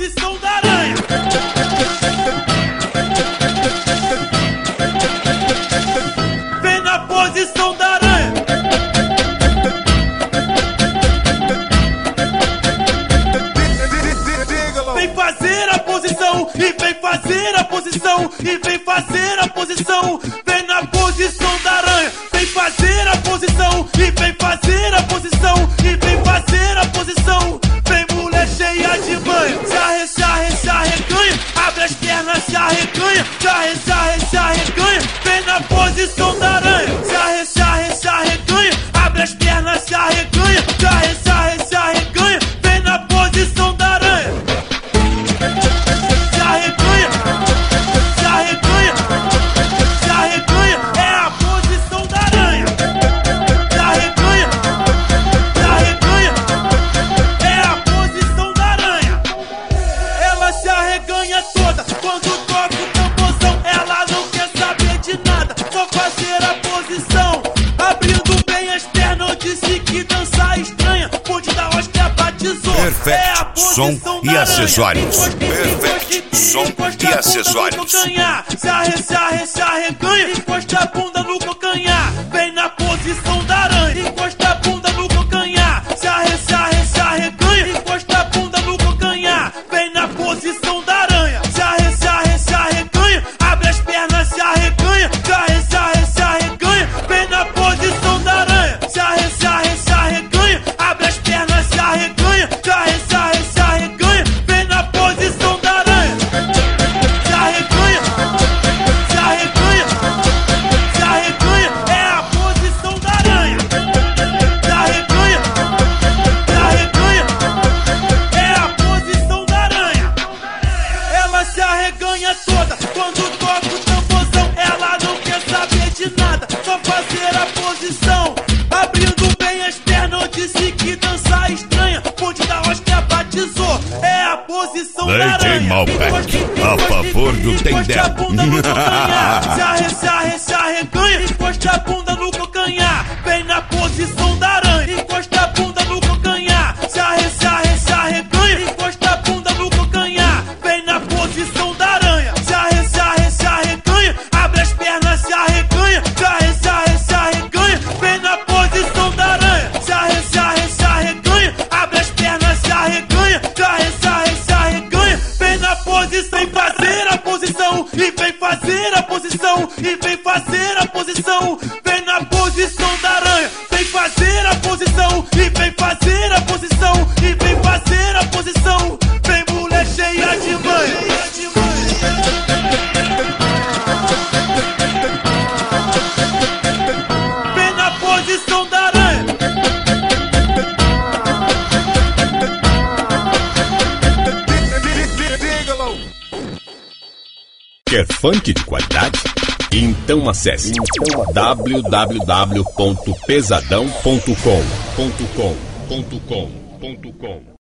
posição da aranha. Vem na posição da aranha. Vem fazer a posição e vem fazer a posição e vem fazer a posição. Vem na posição da aranha. Vem fazer a posição e vem fazer a posição e vem fazer a posição. Vem mulher cheia de manha, se arreganha, abre as pernas, se arreganha, se arreganha. Vem na posição da aranha, se arreganha, abre as pernas, se arreganha, se arreganha. Vem na posição da aranha. Se arreganha, se arreganha, se arreganha. É a posição da aranha. Se arreganha, se arreganha. É a posição da aranha. Ela se arreganha toda quando toca o tamborzão. Ela não quer saber de nada, só fazer a posição. Abrindo bem as pernas, eu disse que dançar estranha. Ponte da hóstia batizou. Perfect som e acessórios. Perfect som e acessórios. Se arreganha, encosta a bunda no calcanhar. Vem na posição da aranha, encosta a bunda no calcanhar. Se arreganha, encosta a bunda no calcanhar. Vem na posição da aranha. Se arreganha, abre as pernas, se arreganha, se arreganha. Vem na posição da aranha. Se arreganha, abre as pernas, se arreganha, se arreganha. Vem na posição da aranha. Se arreganha, se arreganha, se arreganha. É a posição da aranha. Se arreganha, se arreganha. É a posição da aranha. Ela se arreganha toda quando toca o tamborzão. Ela não quer saber de nada, só fazer a posição. Abrindo bem as pernas, eu disse que dançar estranha. Ponte da hóstia batizou. É a posição da aranha. DJ Malbec, a favor do Encosta a Tendel. bunda no calcanhar. Se arreganha, encosta a bunda no calcanhar. Vem na posição da aranha. Encosta a bunda no calcanhar. Se arreganha, encosta a bunda no calcanhar. Vem na posição da aranha. Se arreganha, abre as pernas, se arreganha, se arreganha. Vem na posição da aranha. Se arreganha, abre as pernas, se arreganha, se arreganha. Vem na posição, vem fazer a posição e vem fazer a posição e vem fazer a posição. Vem na posição da aranha. Vem fazer a posição e vem fazer a posição e vem fazer a posição. Vem mulher cheia de manha. Vem na posição da aranha. Quer funk de qualidade? Então acesse www.pesadão.com.